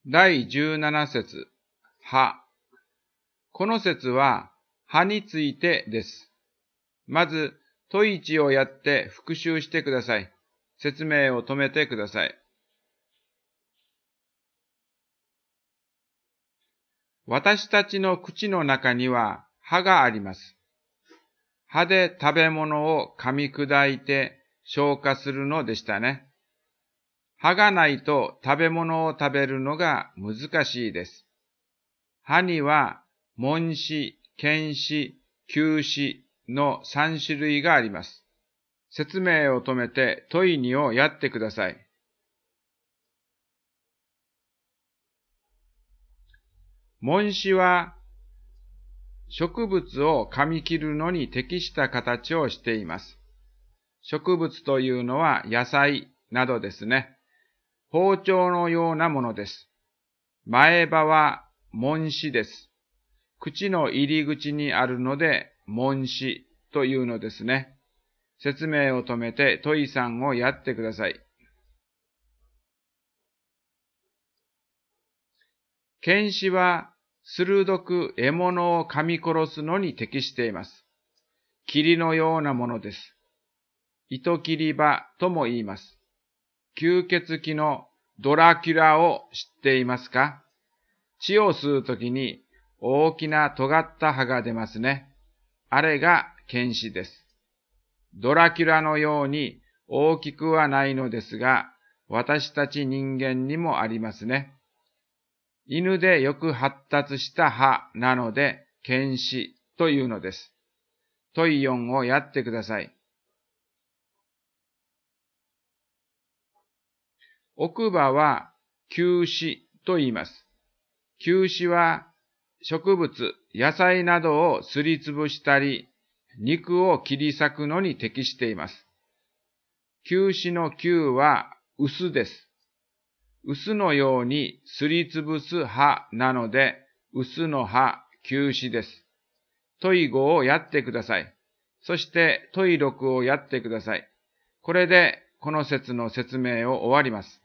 第17節、葉。この節は、葉についてです。まず、問1をやって復習してください。説明を止めてください。私たちの口の中には歯があります。歯で食べ物を噛み砕いて消化するのでしたね。歯がないと食べ物を食べるのが難しいです。歯には門歯、犬歯、臼歯の3種類があります。説明を止めて問2をやってください。門歯は植物を噛み切るのに適した形をしています。植物というのは野菜などですね。包丁のようなものです。前歯は門歯です。口の入り口にあるので門歯というのですね。説明を止めて問3をやってください。犬歯は鋭く獲物を噛み殺すのに適しています。霧のようなものです。糸切り歯とも言います。吸血鬼のドラキュラを知っていますか？血を吸うときに大きな尖った歯が出ますね。あれが犬歯です。ドラキュラのように大きくはないのですが、私たち人間にもありますね。犬でよく発達した歯なので、犬歯というのです。問4をやってください。奥歯は臼歯と言います。臼歯は植物、野菜などをすりつぶしたり、肉を切り裂くのに適しています。臼歯の臼は臼です。臼のようにすりつぶす歯なので、臼の歯、臼歯です。問5をやってください。そして問6をやってください。これでこの説の説明を終わります。